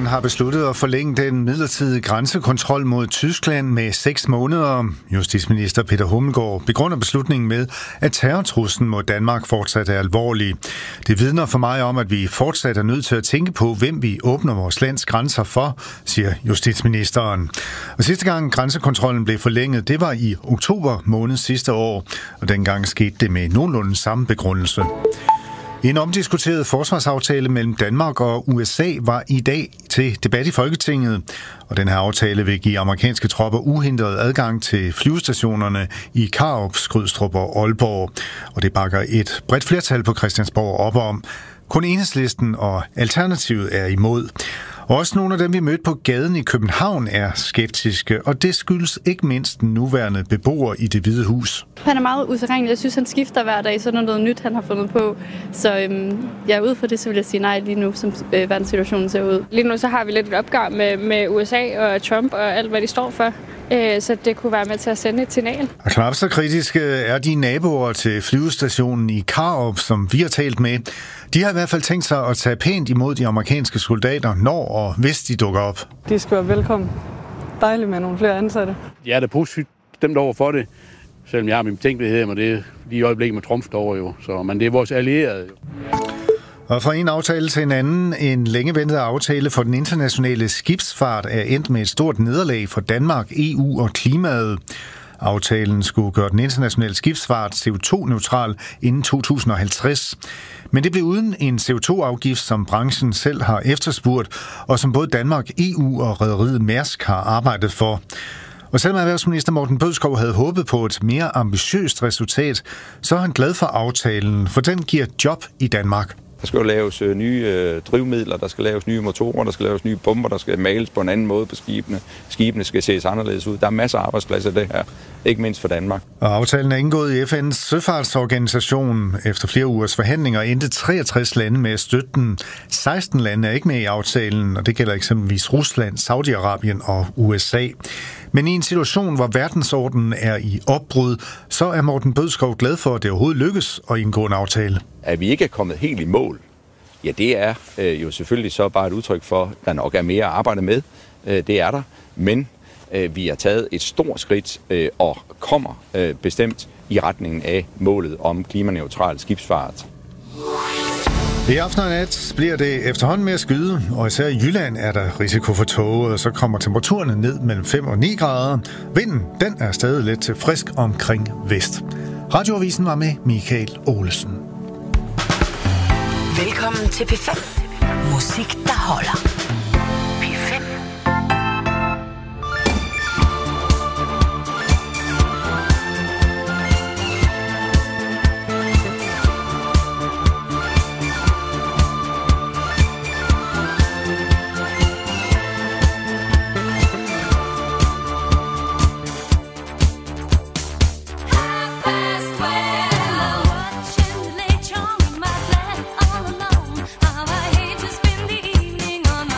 har besluttet at forlænge den midlertidige grænsekontrol mod Tyskland med 6 måneder. Justitsminister Peter Hummelgaard begrunder beslutningen med, at terrortruslen mod Danmark fortsat er alvorlig. Det vidner for mig om, at vi fortsat er nødt til at tænke på, hvem vi åbner vores lands grænser for, siger justitsministeren. Og sidste gang grænsekontrollen blev forlænget, det var i oktober måned sidste år, og dengang skete det med nogenlunde samme begrundelse. En omdiskuteret forsvarsaftale mellem Danmark og USA var i dag til debat i Folketinget, og den her aftale vil give amerikanske tropper uhindret adgang til flyvestationerne i Karup, Skrydstrup og Aalborg, og det bakker et bredt flertal på Christiansborg op om. Kun Enhedslisten og Alternativet er imod. Også nogle af dem, vi mødte på gaden i København, er skeptiske, og det skyldes ikke mindst den nuværende beboer i Det Hvide Hus. Han er meget usædvanlig. Jeg synes, han skifter hver dag, så er der noget nyt, han har fundet på. Så ud fra det, så vil jeg sige nej lige nu, som verdenssituationen ser ud. Lige nu så har vi lidt et opgør med USA og Trump og alt, hvad de står for. Så det kunne være med til at sende et signal. Og knap så kritiske er de naboer til flyvestationen i Karup, som vi har talt med. De har i hvert fald tænkt sig at tage pænt imod de amerikanske soldater, når og hvis de dukker op. De skal være velkommen. Dejligt med nogle flere ansatte. Jeg er da positivt stemt over for det, selvom jeg har min betænkelighed, men det er lige i øjeblikket med Trumf over jo. Men det er vores allierede jo. Og fra en aftale til en anden, en længe ventet aftale for den internationale skibsfart er endt med et stort nederlag for Danmark, EU og klimaet. Aftalen skulle gøre den internationale skibsfart CO2-neutral inden 2050. Men det blev uden en CO2-afgift, som branchen selv har efterspurgt, og som både Danmark, EU og rederiet Mærsk har arbejdet for. Og selvom erhvervsminister Morten Bødskov havde håbet på et mere ambitiøst resultat, så er han glad for aftalen, for den giver job i Danmark. Der skal jo laves nye drivmidler, der skal laves nye motorer, der skal laves nye pumper, der skal males på en anden måde på skibene. Skibene skal ses anderledes ud. Der er masser af arbejdspladser i det her, ikke mindst for Danmark. Og aftalen er indgået i FN's søfartsorganisation. Efter flere ugers forhandlinger endte 63 lande med at støtte den. 16 lande er ikke med i aftalen, og det gælder eksempelvis Rusland, Saudi-Arabien og USA. Men i en situation, hvor verdensordenen er i opbrud, så er Morten Bødskov glad for, at det overhovedet lykkes at indgå en aftale. At vi ikke er kommet helt i mål, ja, det er jo selvfølgelig så bare et udtryk for, at der nok er mere at arbejde med. Det er der, men vi har taget et stort skridt og kommer bestemt i retningen af målet om klimaneutral skibsfart. I aften og nat bliver det efterhånden mere skyde, og især i Jylland er der risiko for tåge, og så kommer temperaturerne ned mellem 5 og 9 grader. Vinden, den er stadig lidt til frisk omkring vest. Radioavisen var med Michael Olesen. Velkommen til P5. Musik, der holder. P5. On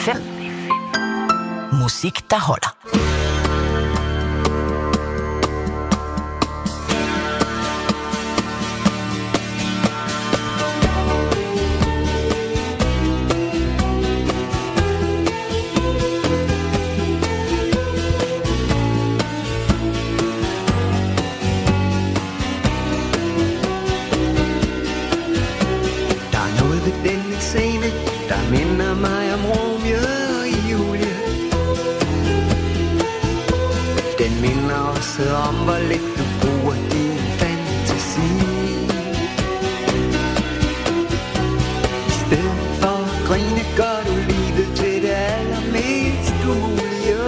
5. Musik, der holder. Der minder mig om Romeo og Julie. Den minder også om, hvor lidt du bruger din fantasi. I stedet for at grine, gør du livet til det allermest umulige.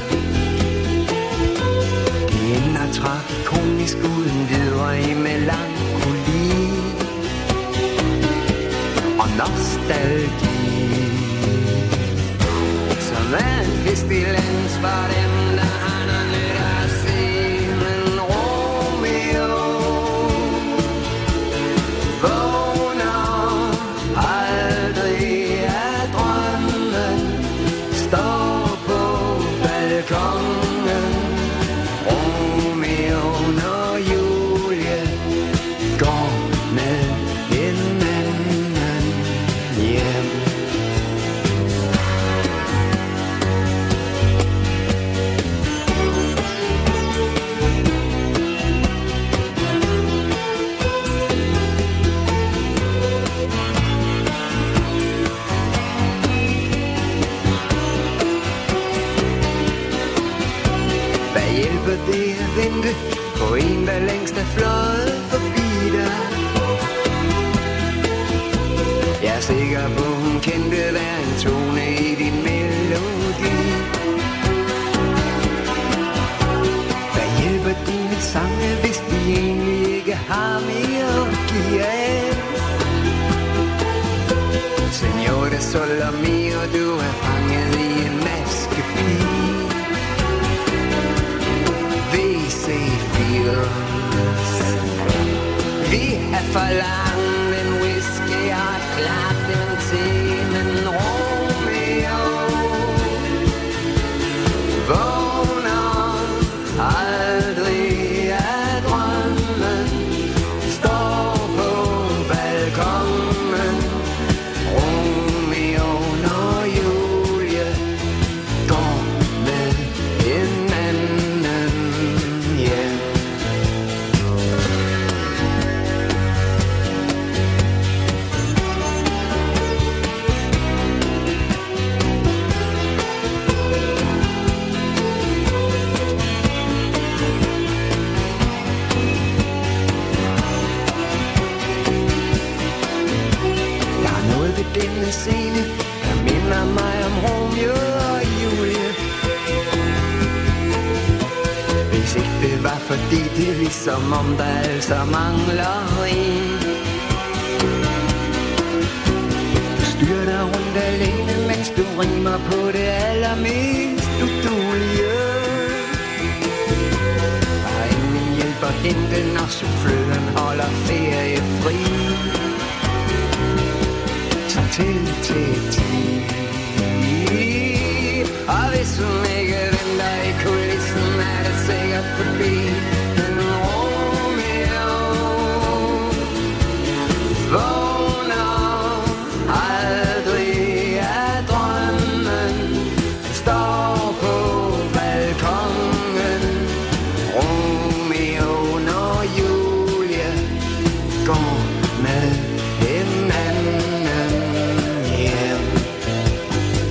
Det ender tragikonisk uden videre i melankoli og nostalgi. Som er en pestilens for dem, der har noget nyt at se. Men Romeo vågner aldrig af drømmen, står på balkongen. Romeo og Julie går med hinanden hjem. Det at vente på en, der længst er fløjet forbi dig. Jeg er sikker på, hun kendte hver en tone i din melodi. Hvad hjælper dine sange, hvis de egentlig ikke har mere at give af? Señor Sol mío, du er fanget i en maskepige. Vi har forlangt en whisky og et klart en te, men Romeo vågner aldrig af drømmen, står på balkongen. Romeo og Julie går med hinanden hjem. Denne scene, der minder mig om Romeo og Julie. Hvis ikke det var fordi det er ligesom om der altså mangler en. Du styrter rundt alene, mens du rimer på det allermest uduelige. Og ingen hjælper hende, når souffløren holder feriefri. Til 10. Og hvis hun ikke venter i kulissen, er det sikkert forbi. Men Romeo vågner aldrig af drømmen, står på balkongen. Romeo og Julie går med hinanden.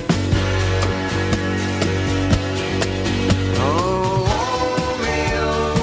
Romeo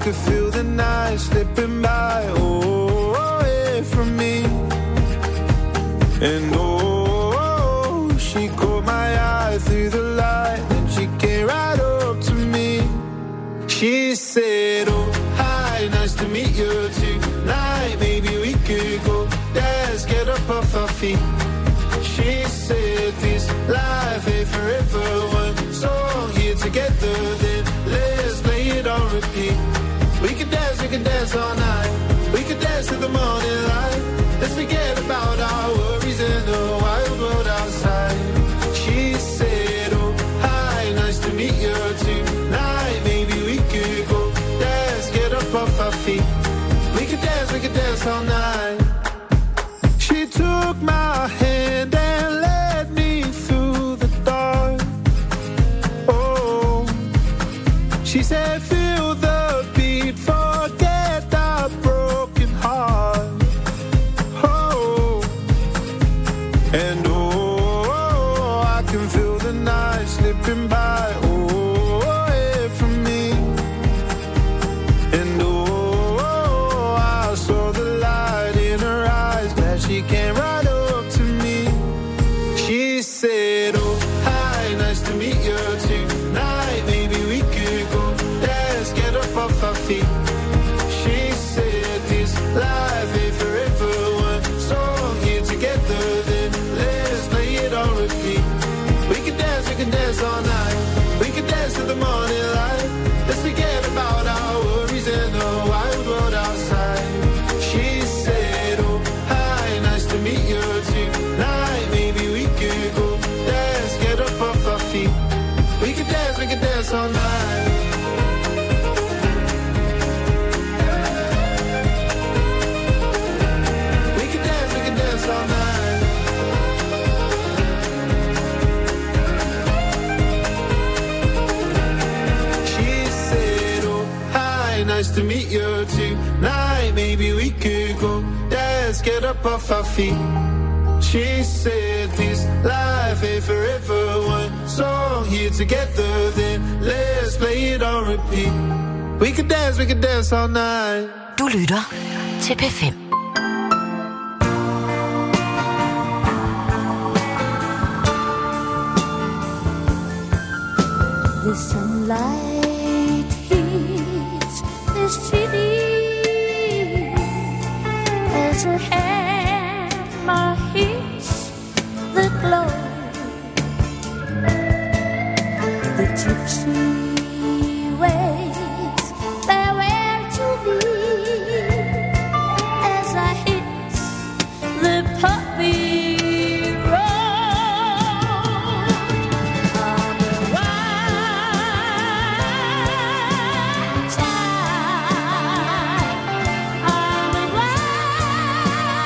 could feel the night slipping by, away from me. And she caught my eye through the light, and she came right up to me. She said, oh, hi, nice to meet you tonight. Maybe we could go dance, get up off our feet. She said, this life ain't forever. One song here together, then let's play it on repeat. We could dance all night. We could dance to the morning light. Let's forget about our worries in the wild world outside. She said, oh, hi, nice to meet you tonight. Maybe we could go dance, get up off our feet. We could dance all night. She took my hand and led me through the dark. Oh, she said, feel the beat, forget the broken heart. Oh, and I can feel the night slipping by, away from me. And I saw the light in her eyes, glad she came right up to me. She said, oh, hi, nice to meet you tonight. Maybe we could go dance, get up off our feet. She said, this life ain't forever. One song here together, then let's play it on repeat. We can dance all night. We can dance to the morning light. Let's forget about our worries in the wild world outside. She said, oh, hi, nice to meet you tonight. Maybe we could go dance, get up off our feet. We can dance all night. We can dance all night. She said, oh, hi, nice to meet you tonight. Maybe we could go dance, get up off our feet. She said, this life ain't forever. One song here together, then let's play it on repeat. We could dance all night. Du lytter til P5. The sunlight hits the city as a hammer hits the glow. The gypsy waits farewell to me as I hit the poppy road. I'm a wild child. I'm a wild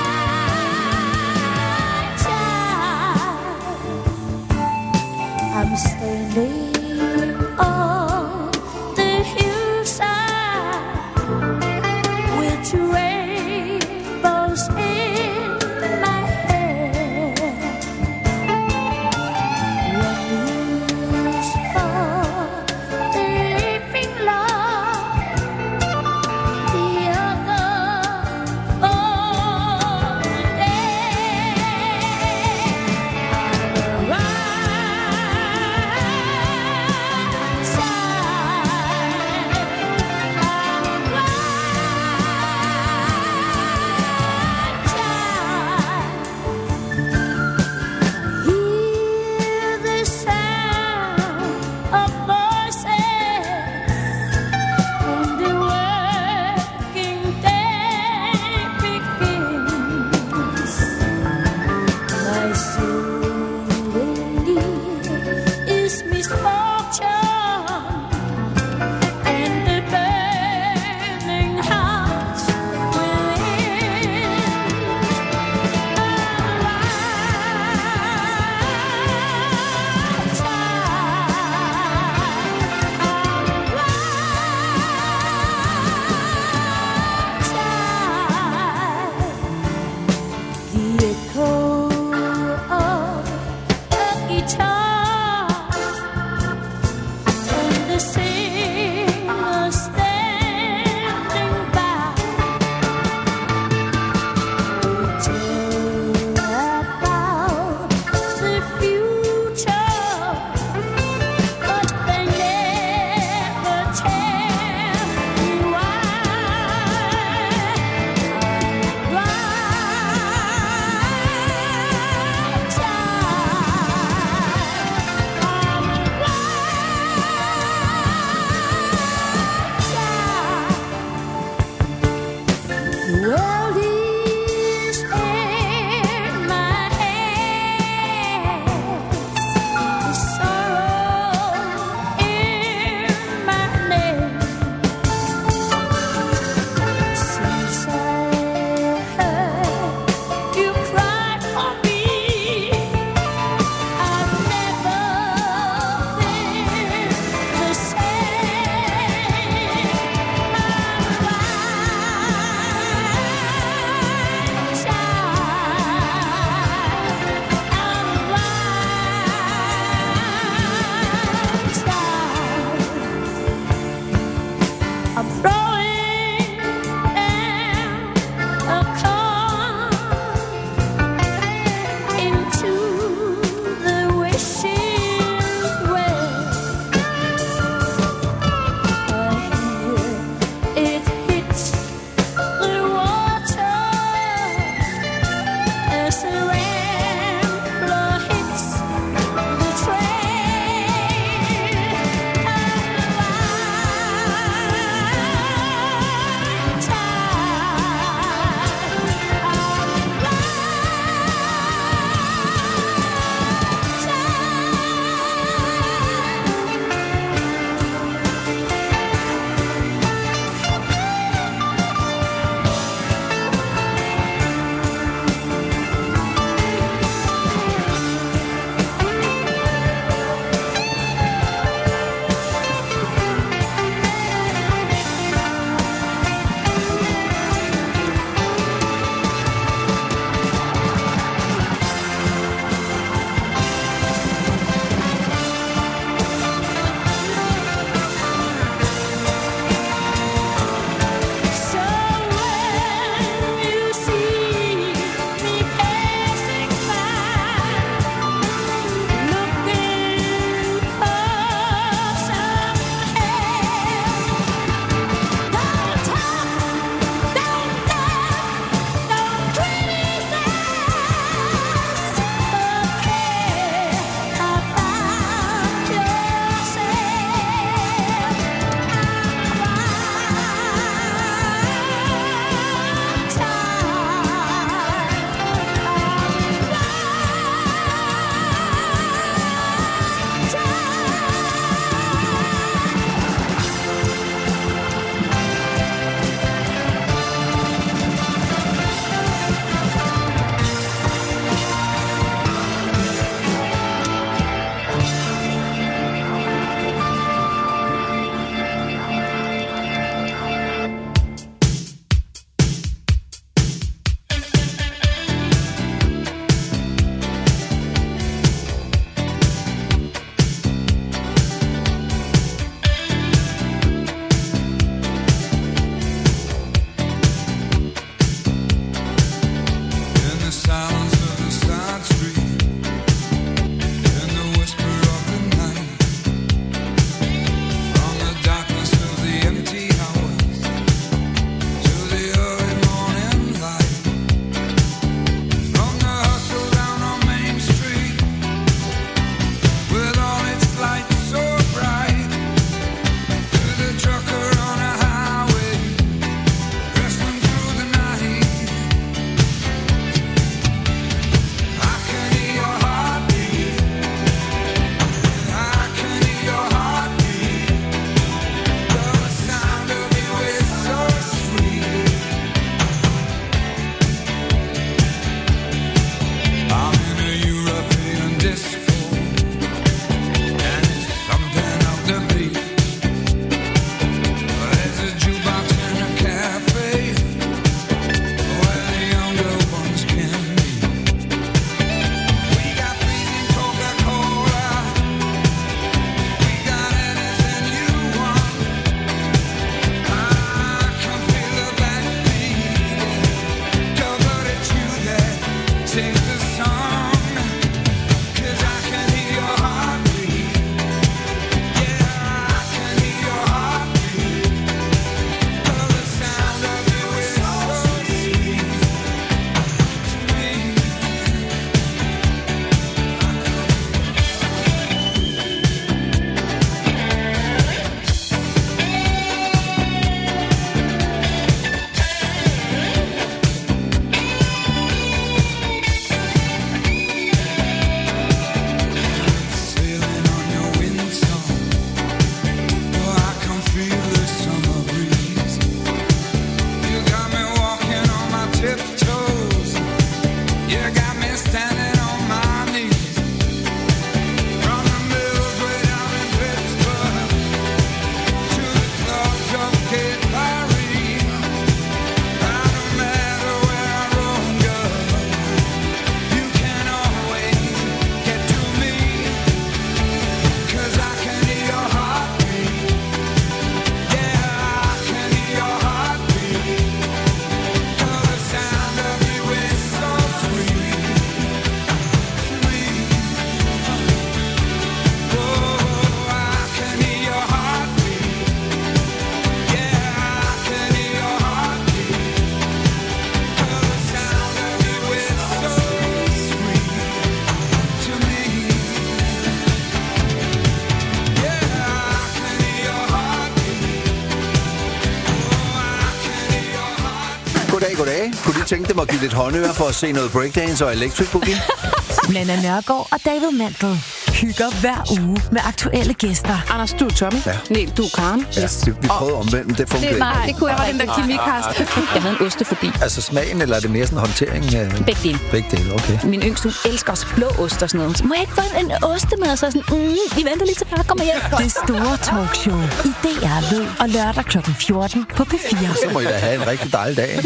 Goddag. Kunne de tænke dem at give lidt håndører for at se noget breakdance og electric boogie? Nanna Nørgaard og David Mandel hygger hver uge med aktuelle gæster. Anders, du er Tommy. Ja. Niel, du er Karen. Ja, vi prøvede omvendt, men det fungerer ikke. Det kunne jeg være den der kemikast. Jeg havde en ostefobi. Altså smagen, eller er det mere sådan håndtering? Begge dele, okay. Min yngste, elsker også blå ost og sådan noget. Må jeg ikke få en ostemad? Så sådan, vi venter lige til far kommer hjem. Det store talkshow i DR Lyd og lørdag kl. 14 på P4. Så må I da have en rigtig dejlig dag.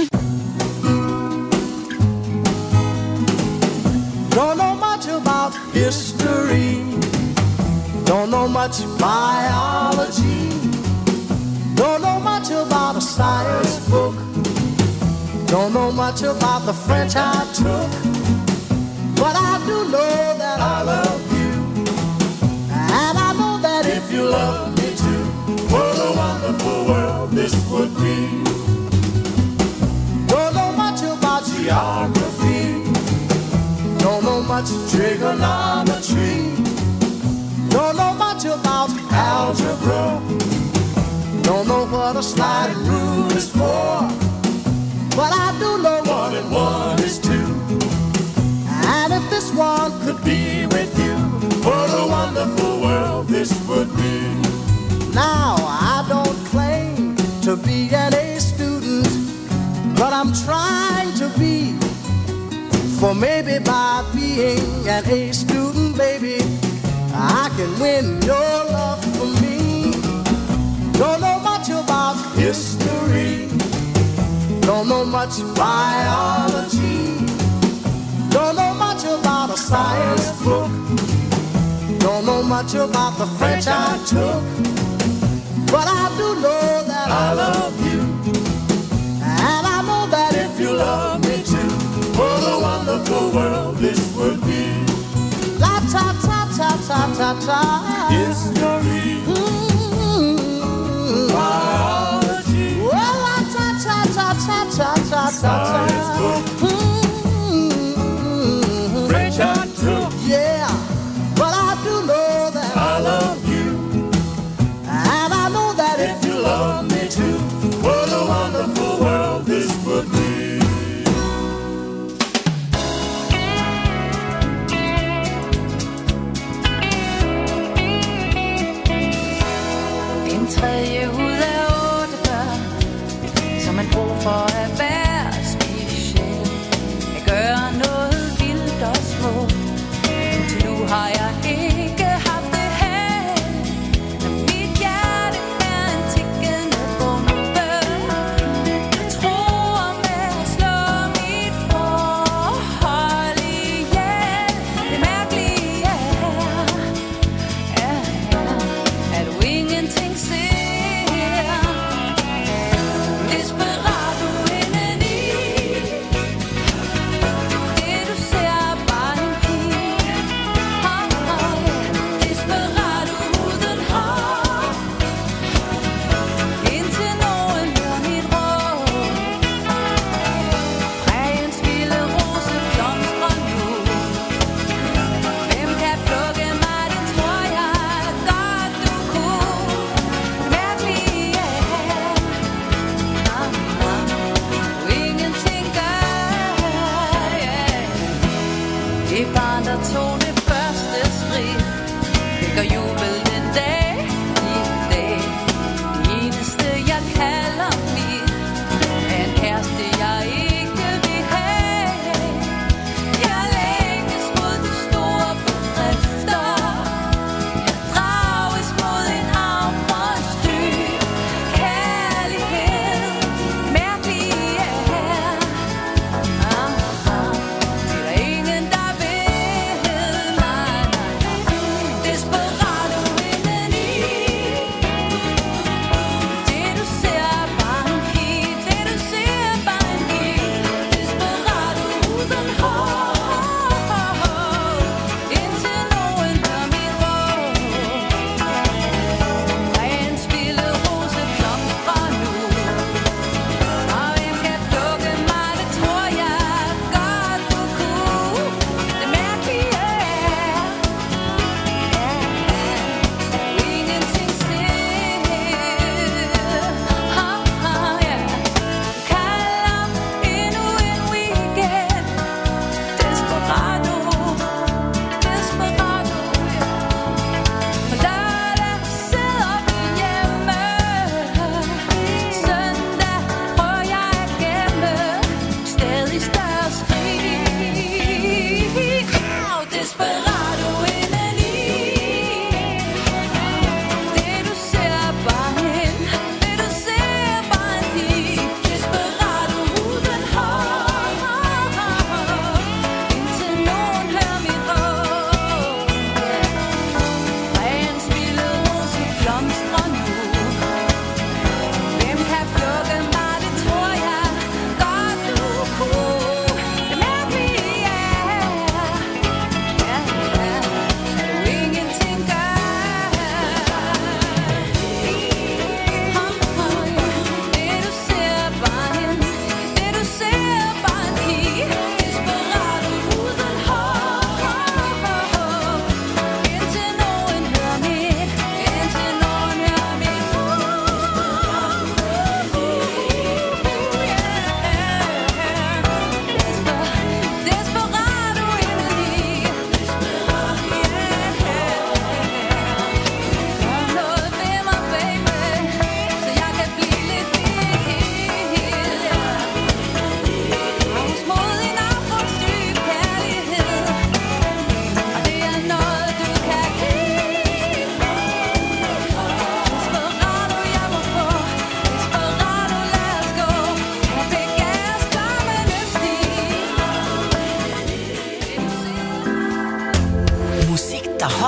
Don't know much about history. Don't know much biology. Don't know much about a science book. Don't know much about the French I took. But I do know that I love you. And I know that if you love me too, what a wonderful world this would be. Don't know much about geography. Don't know much trigonometry. Don't know much about algebra. Don't know what a sliding rule is for. But I do know 1 and 1 is 2. And if this one could be with you, what a wonderful world this would be. Now I don't claim to be an A student, but I'm trying to be. For maybe by being an A student, baby, I can win your love for me. Don't know much about history. Don't know much biology. Don't know much about a science book. Don't know much about the French I took. But I do know that I love you. And I know that if you love me too, what a wonderful world this would be. La ta ta ta ta ta ta. History. Biology. Well, la ta ta ta ta ta ta ta. Science book. French I took. Yeah, but I do know that I love you. And I know that if you love me too, what a wonderful world this would be.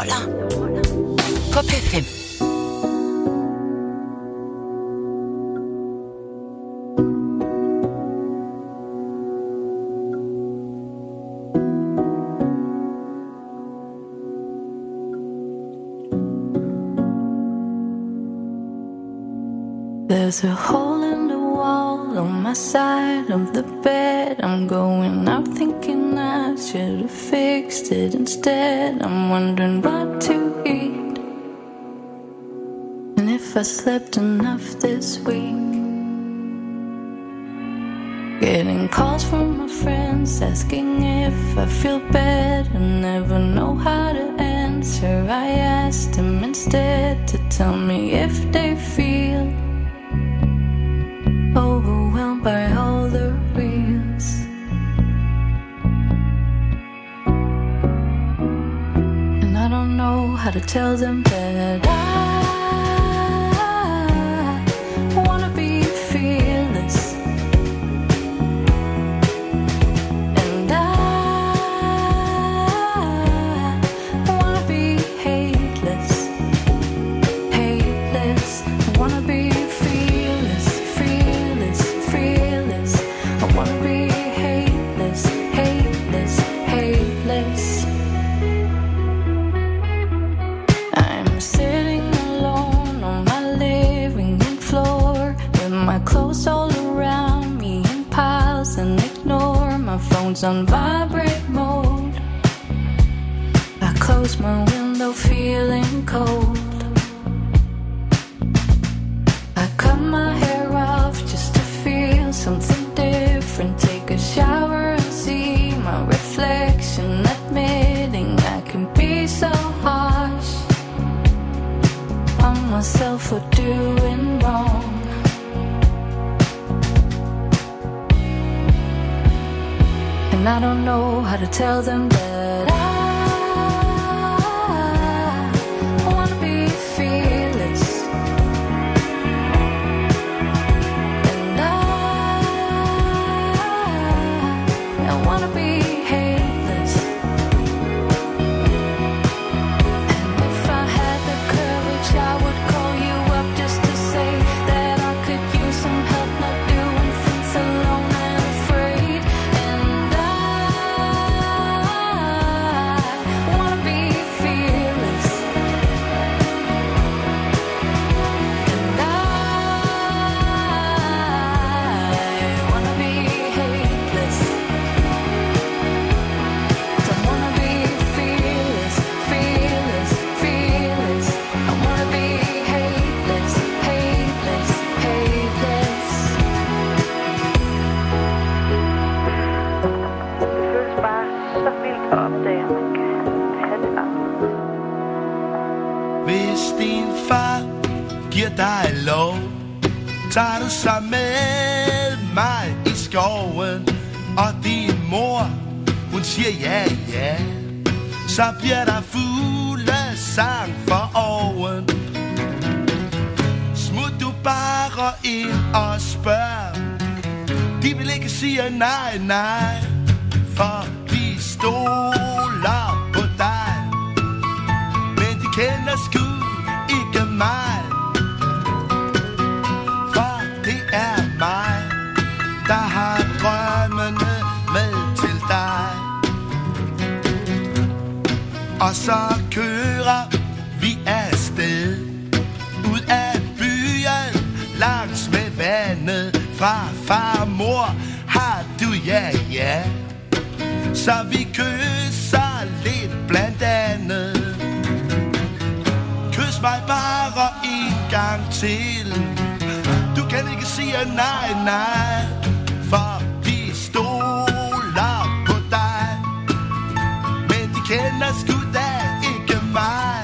holder på P5. There's a hole in the wall on my side of the bed. I'm going out thinking I should have fixed it instead. I'm wondering what to eat and if I slept enough this week. Getting calls from my friends asking if I feel bad and never know how to answer. I asked them instead to tell me if they feel overwhelmed by all the reels. And I don't know how to tell them that I wanna be fearless. And I wanna be hateless. Hateless. I wanna be fearless. Fearless. I wanna be hateless, hateless, hateless. I'm sitting alone on my living room floor with my clothes all around me in piles and ignore my phone's on vibrate mode. I close my window feeling cold. I cut my hair off just to feel something different. Take a shower and see my reflection, admitting I can be so harsh on myself for doing wrong. And I don't know how to tell them that I wanna be fearless. I wanna be hateless. And if I had the courage, I would call you up just to say that I could use some help not doing things alone and afraid. And I wanna be fearless. And I wanna be hateless. Hvis din far giver dig lov, tager du så med mig i skoven. Og din mor, hun siger ja, ja, så bliver der fuglesang for oven. Smut du bare ind og spørg, de vil ikke sige nej, nej, for de stoler på dig. Men de kender sgu ikke mig, for det er mig, der har drømmene med til dig. Og så kører vi afsted ud af byen, langs med vandet. Fra far og mor har du ja, ja, så vi kysser lidt blandt andet. Kys mig bare en gang til, du kan ikke sige nej, nej, for de stoler på dig. Men de kender sgu da ikke mig,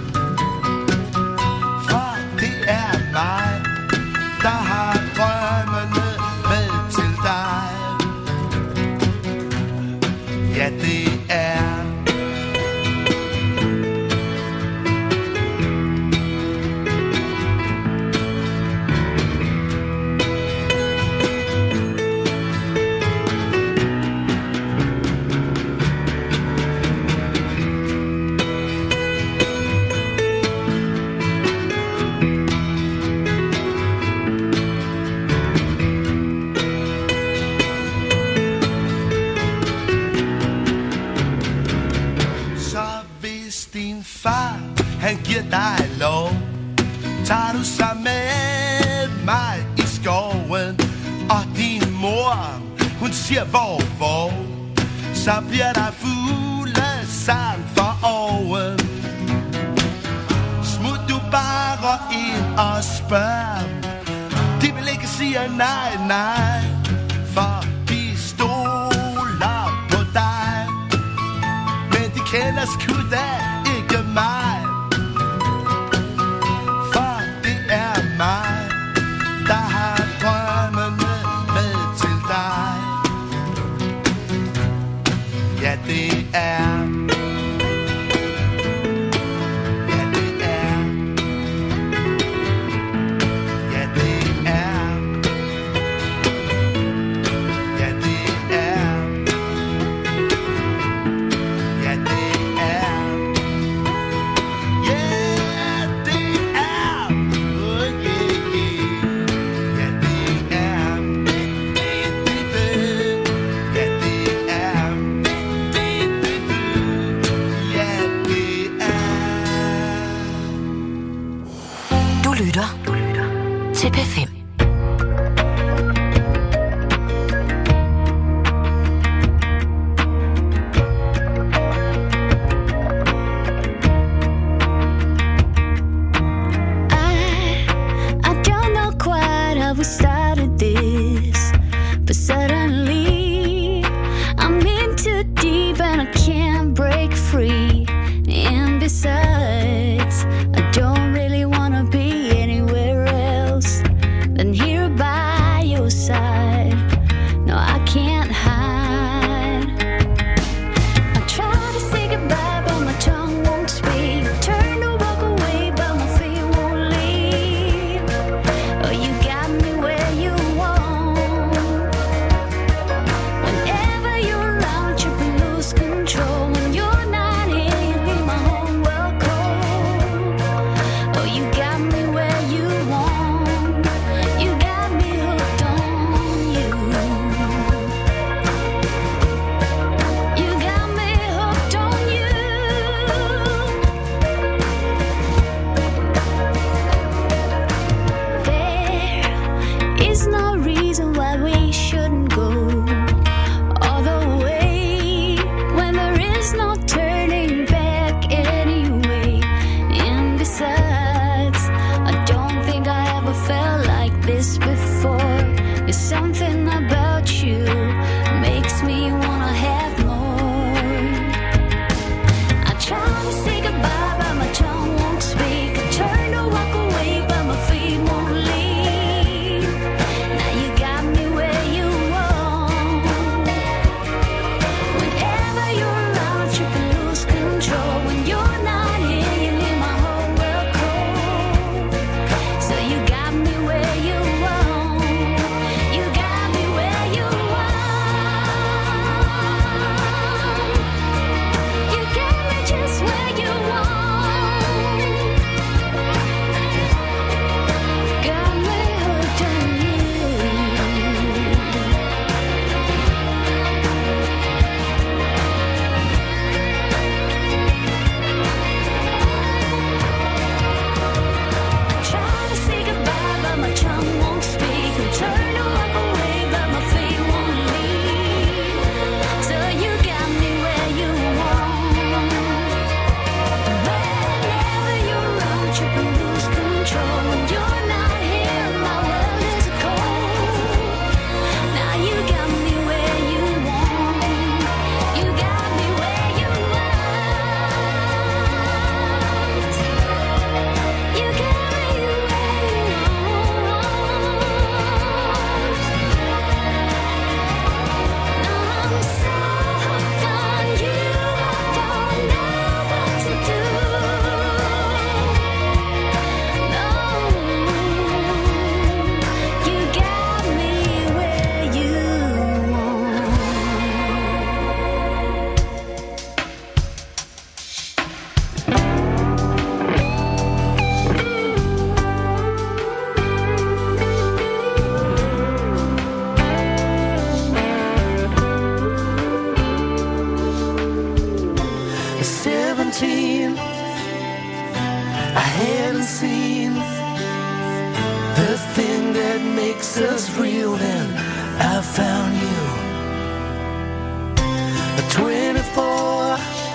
for det er mig, der har drømmene med til dig. Ja, det er han giver dig lov. Tager du så med mig i skoven, og din mor, hun siger hvor, så bliver der fuglesang for oven. Smut du bare ind og spørg, de vil ikke sige nej, for de stoler på dig. Men de kender sgu da ikke mig, for det er mig, der har drømmene med til dig. Ja, det er. makes us real, then I found you. 24,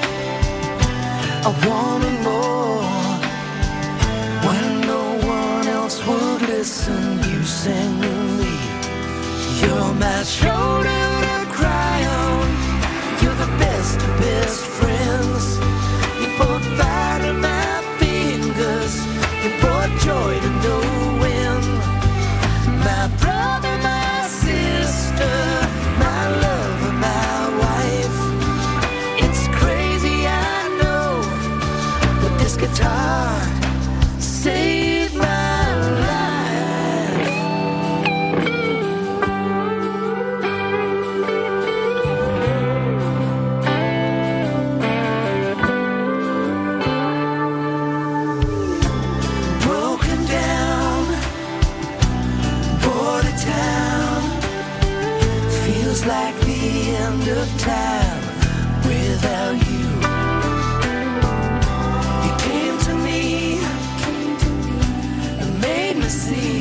I wanted more. When no one else would listen, you sang to me. You're my shoulder to cry on. You're the best of best friends. You brought fire to my fingers. You brought joy to no end. My brother, my sister, my lover, my wife. It's crazy, I know, but this guitar saved my life. Broken down, border town, feels like the end of time without you. You came to me and made me see,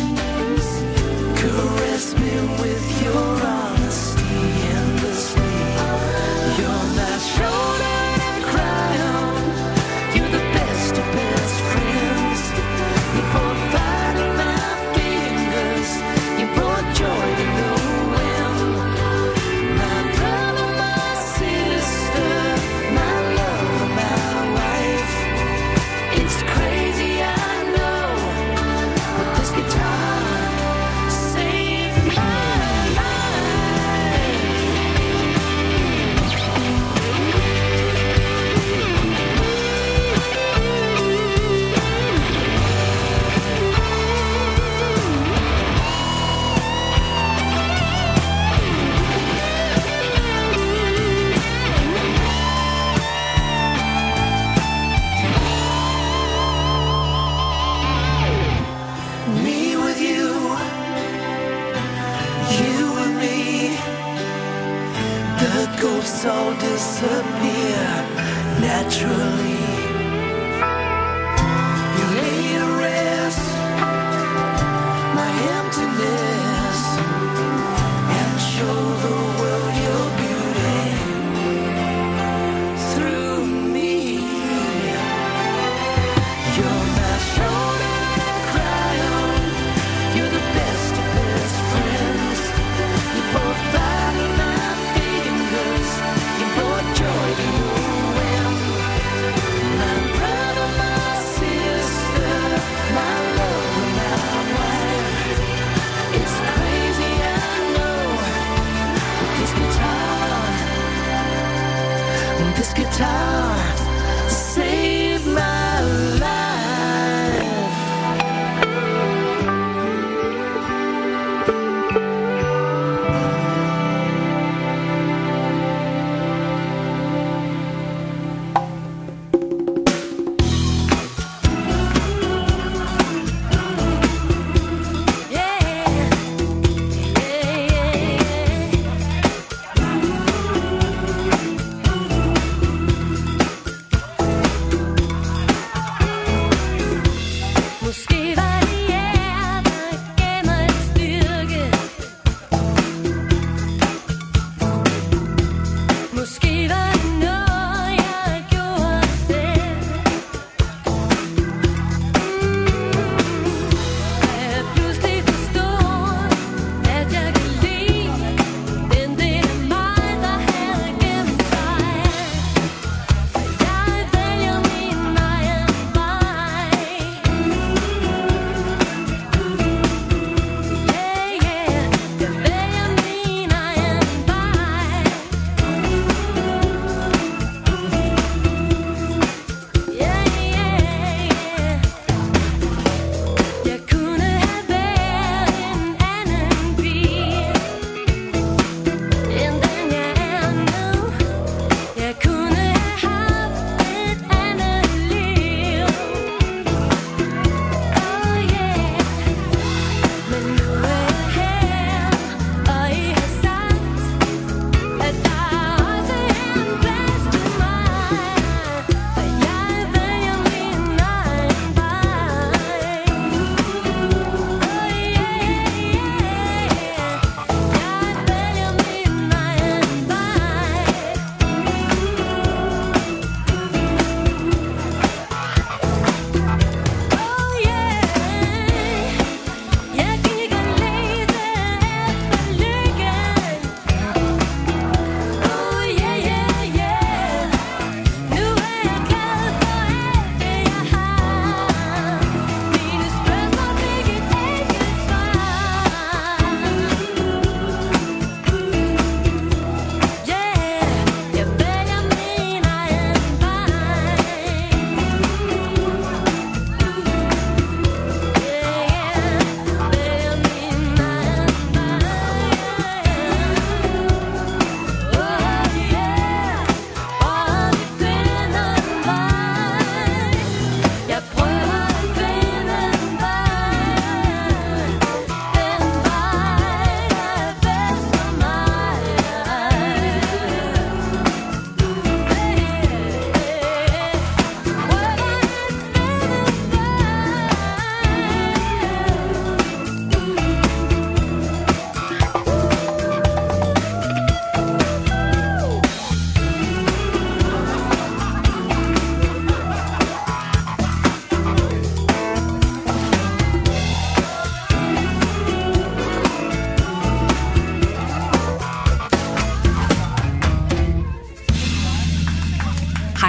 caressed me with your honesty endlessly. You're my shoulder to cry on. You're the best of best friends. You brought fire to my fingers. You brought joy to no end. My brother, my sister, my lover, my wife. It's crazy, I know, but this guitar saved my me with you, you and me. The ghosts all disappear naturally. You lay to rest my emptiness and show the world your beauty through me. You're my shoulder to cry on. You're the best of best friends. You brought fire to my fingers. You brought joy to no end.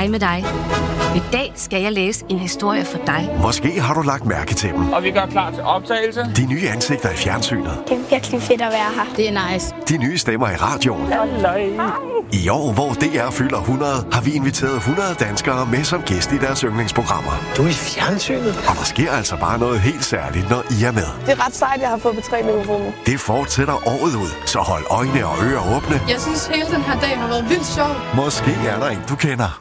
Hej med dig. I dag skal jeg læse en historie for dig. Måske har du lagt mærke til dem. Og vi gør klar til optagelse. De nye ansigter i fjernsynet. Det er virkelig fedt at være her. Det er nice. De nye stemmer i radioen. I år, hvor DR fylder 100, har vi inviteret 100 danskere med som gæst i deres yndlingsprogrammer. Du er i fjernsynet? Og der sker altså bare noget helt særligt, når I er med. Det er ret sejt, jeg har fået P3-mikrofonen. Det fortsætter året ud, så hold øjne og ører åbne. Jeg synes, hele den her dag har været vildt sjov. Måske er der en, du kender.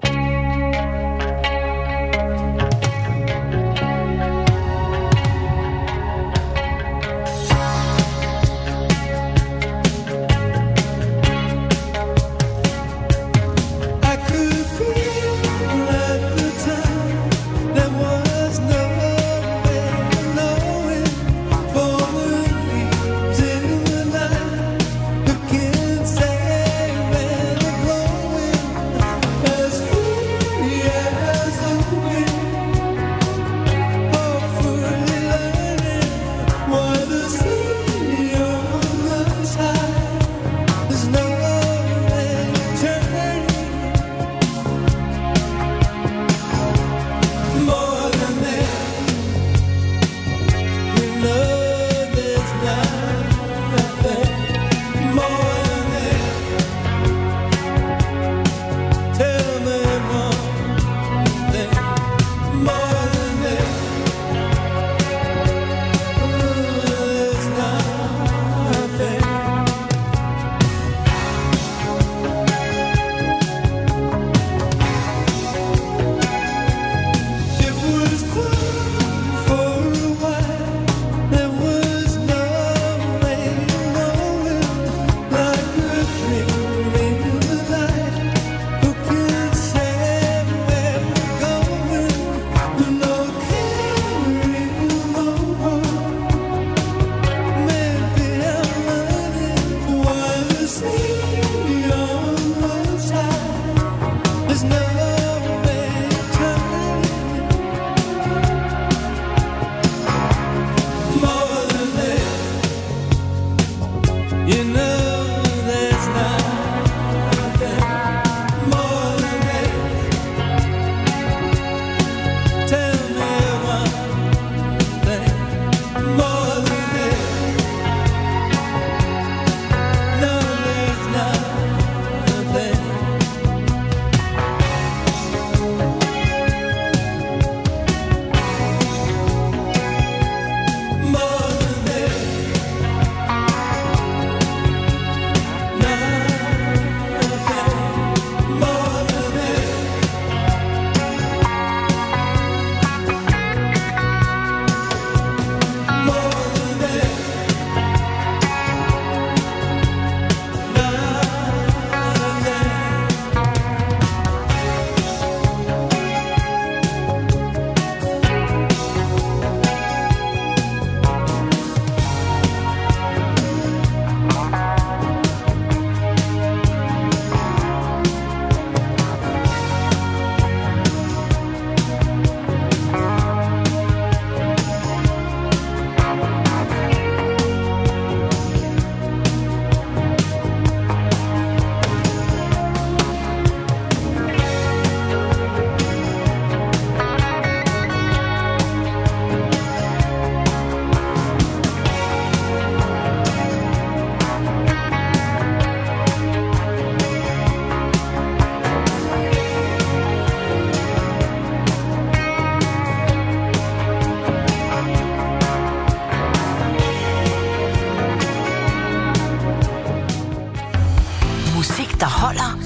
der holder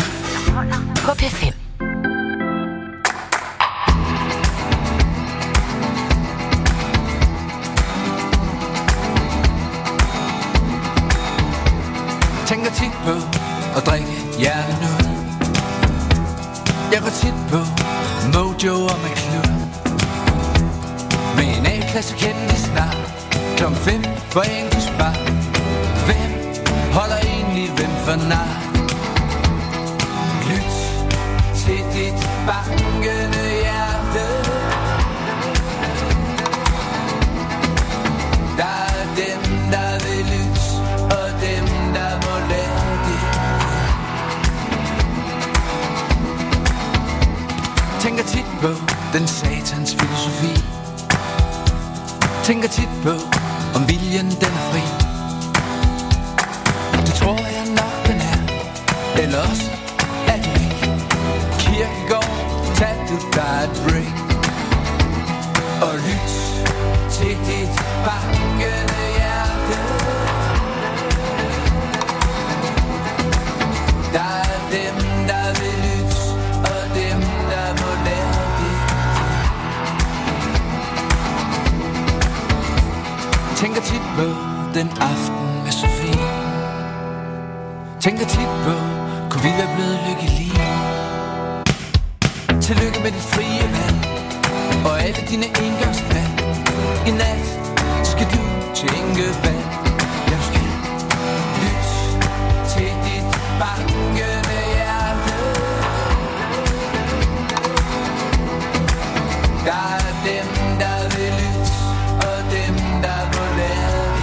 på P5. Tænker tit på at drikke hjernen ud. Jeg går tit på Mojo og McClure. Med en A-klasse kendte snart klom 5 på engelsk bar. Hvem holder egentlig hvem for nar? Lyt til dit bankende hjerte. Der er dem, der vil lytte, og dem, der må lade det. den satans filosofi. Tænker tit på, om viljen den er fri. Det tror jeg nok den er, eller også er den ikke. Kierkegaard, tag du dig et break og lyt til dit bankende hjerte. Der er dem, der vil lytte, og dem, der må lære det. Tænker tit på den aften med Sofie. Tænker tit på, kunne vi være blevet lykkelige. Tillykke med dit frie vand og alle dine indgangsvand. I nat skal du tænke vand. Jeg skal lytte til dit bankende hjerte. Der er dem, der vil lytte, og dem, der må lære det.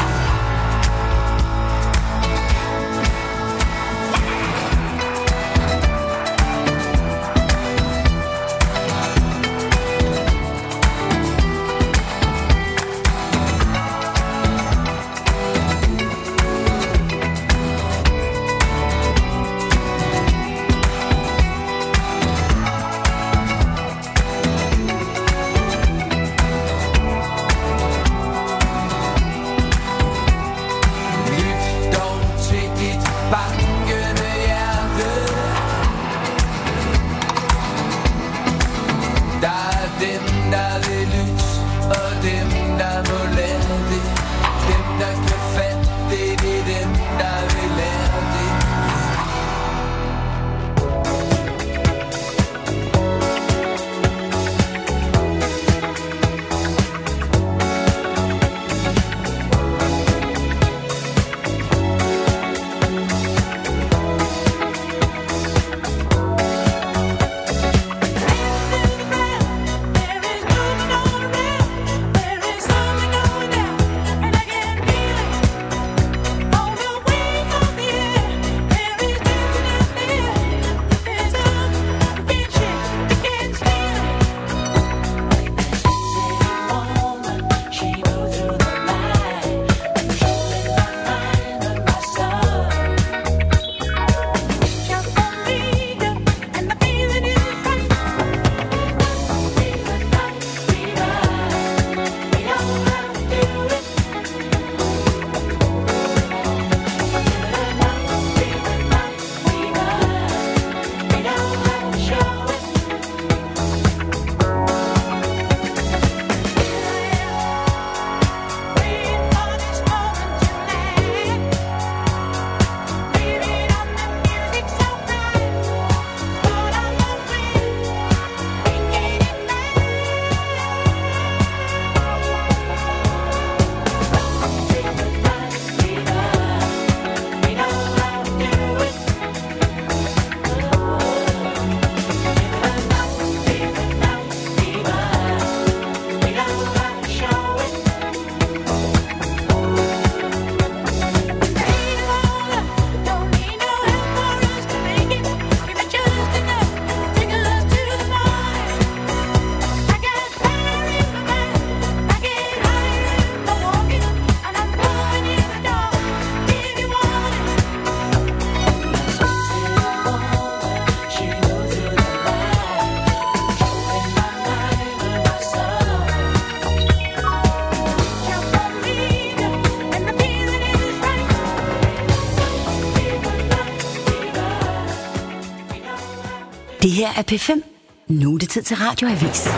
Det her er P5. Nu er det tid til Radioavis.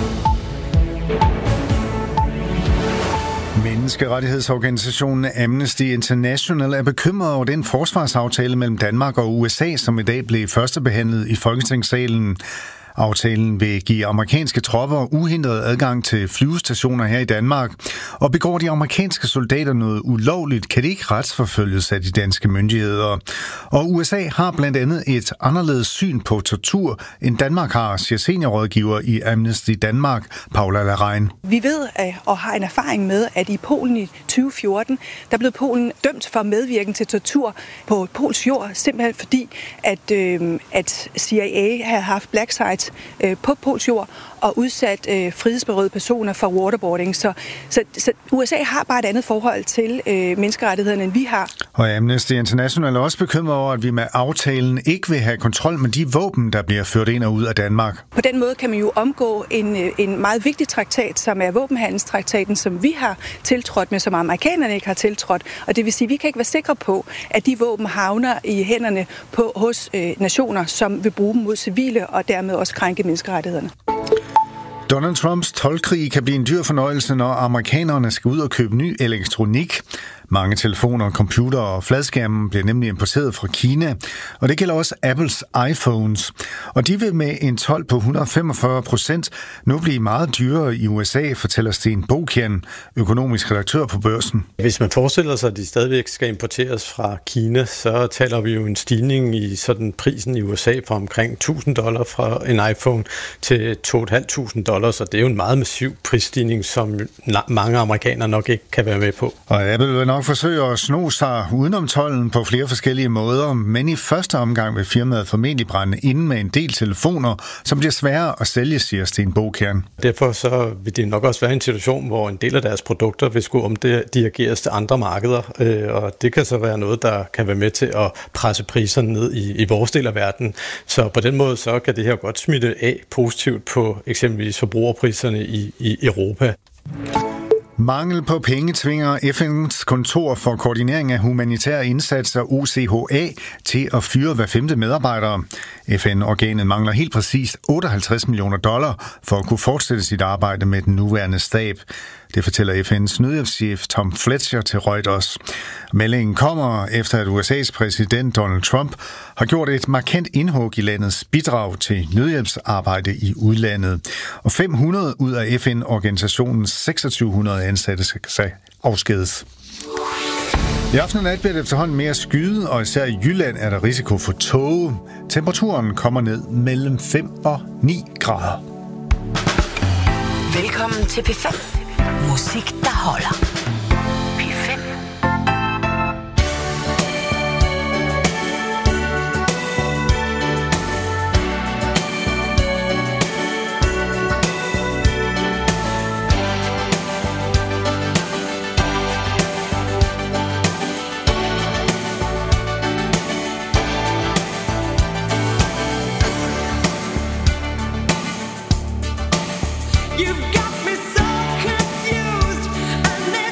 Menneskerettighedsorganisationen Amnesty International er bekymret over den forsvarsaftale mellem Danmark og USA, som i dag blev førstebehandlet i Folketingssalen. Aftalen vil give amerikanske tropper uhindret adgang til flyvestationer her i Danmark. Og begår de amerikanske soldater noget ulovligt, kan de ikke retsforfølges af de danske myndigheder. Og USA har blandt andet et anderledes syn på tortur, end Danmark har, siger seniorrådgiver i Amnesty Danmark, Paula Larein. Vi ved og har en erfaring med, at i Polen i 2014, der blev Polen dømt for medvirken til tortur på Pols jord, simpelthen fordi, at CIA havde haft black sites på Pols jord, og udsat frihedsberøvede personer for waterboarding. Så USA har bare et andet forhold til menneskerettighederne, end vi har. Og Amnesty International er også bekymret over, at vi med aftalen ikke vil have kontrol med de våben, der bliver ført ind og ud af Danmark. På den måde kan man jo omgå en meget vigtig traktat, som er våbenhandelstraktaten, som vi har tiltrådt med, som amerikanerne ikke har tiltrådt. Og det vil sige, at vi kan ikke være sikre på, at de våben havner i hænderne hos nationer, som vil bruge dem mod civile og dermed også krænke menneskerettighederne. Donald Trumps toldkrig kan blive en dyr fornøjelse, når amerikanerne skal ud og købe ny elektronik. Mange telefoner, computer og fladskærme bliver nemlig importeret fra Kina, og det gælder også Apples iPhones. Og de vil med en told på 145% nu blive meget dyrere i USA, fortæller Sten Bokian, økonomisk redaktør på Børsen. Hvis man forestiller sig, at de stadigvæk skal importeres fra Kina, så taler vi jo en stigning i sådan prisen i USA fra omkring $1.000 fra en iPhone til $2.500, så det er jo en meget massiv prisstigning, som mange amerikanere nok ikke kan være med på. Og Apple vil nok forsøge at sno sig udenom tolden på flere forskellige måder, men i første omgang vil firmaet formentlig brænde inde med en del telefoner, som bliver sværere at sælge, siger Sten Bokian. Derfor så vil det nok også være en situation, hvor en del af deres produkter vil skulle omdirigeres til andre markeder, og det kan så være noget, der kan være med til at presse priserne ned i vores del af verden. Så på den måde så kan det her godt smitte af positivt på eksempelvis forbrugerpriserne i Europa. Mangel på penge tvinger FN's kontor for koordinering af humanitære indsatser, OCHA, til at fyre hver 5. medarbejder. FN-organet mangler helt præcist $58 millioner for at kunne fortsætte sit arbejde med den nuværende stab. Det fortæller FN's nødhjælpschef Tom Fletcher til Reuters. Meldingen kommer efter, at USA's præsident Donald Trump har gjort et markant indhug i landets bidrag til nødhjælpsarbejde i udlandet. Og 500 ud af FN-organisationens 2600 ansatte skal afskedes. I aften og nat bliver det efterhånden mere skyet, og især i Jylland er der risiko for tåge. Temperaturen kommer ned mellem 5 og 9 grader. Velkommen til P5. Musik, der holder. P5. You've got me so confused. I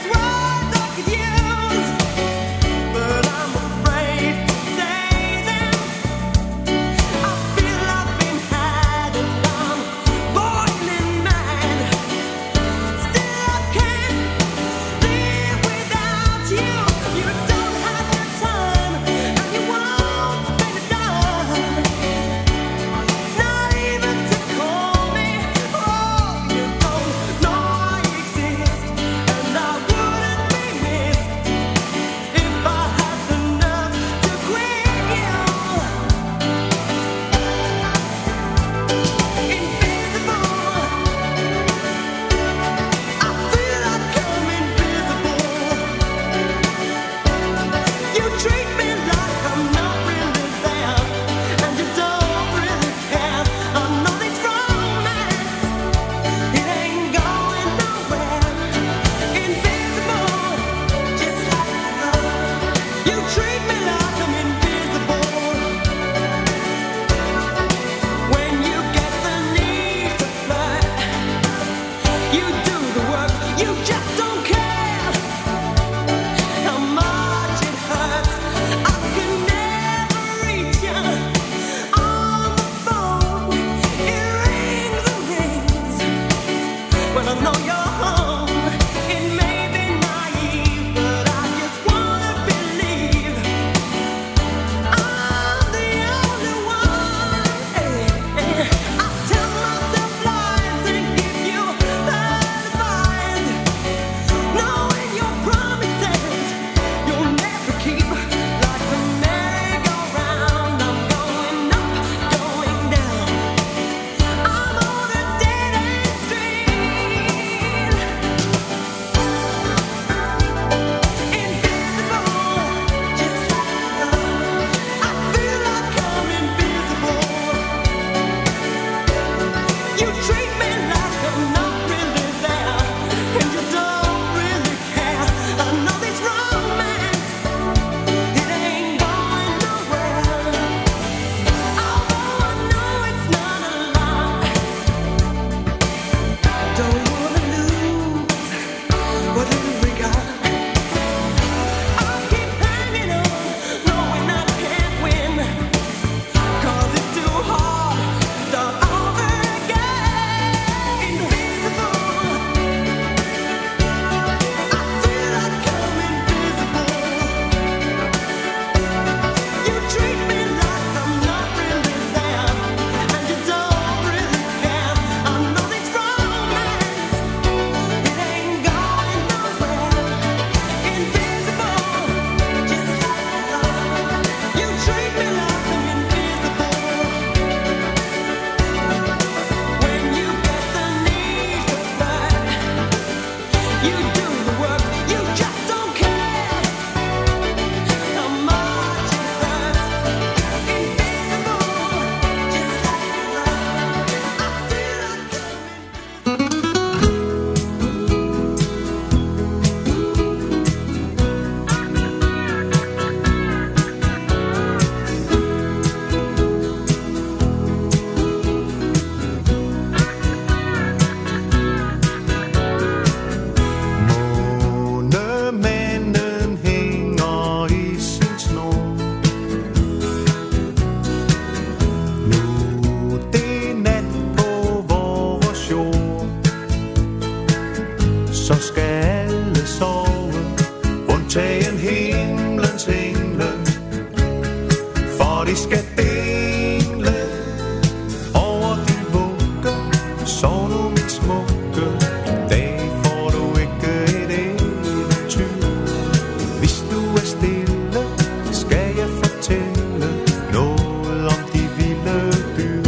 dagen himlens engle, for de skal dele over din vugge. Sov nu min smukke, i dag får du ikke et eventyr. Hvis du er stille, skal jeg fortælle noget om de vilde dyr.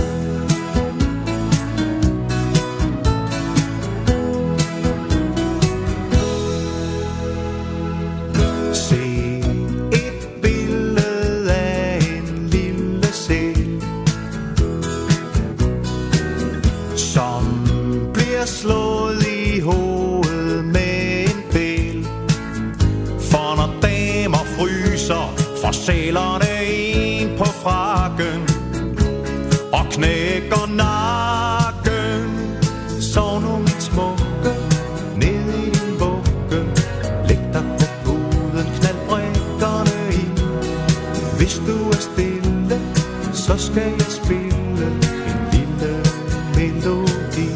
Se et billede af en lille sæl, som bliver slået i hovedet med en pæl. For når damer fryser, får sælerne en på frakken og knækker nakken. Sov nu min smukke, ned i din vugge. Læg dig på puden, knald brikkerne i. Hvis du er stille, så skal jeg spille en lille melodi.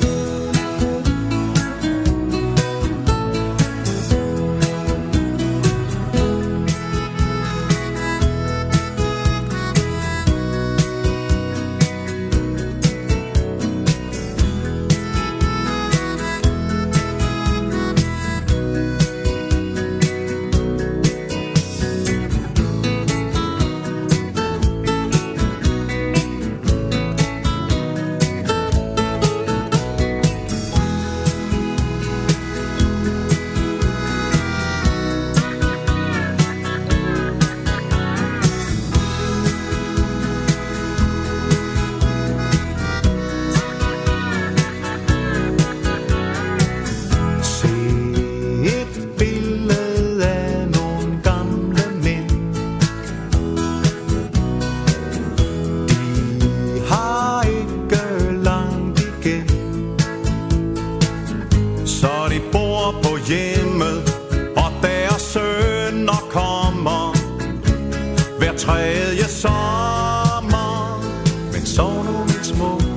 Tredje sommer, men sov nu min små.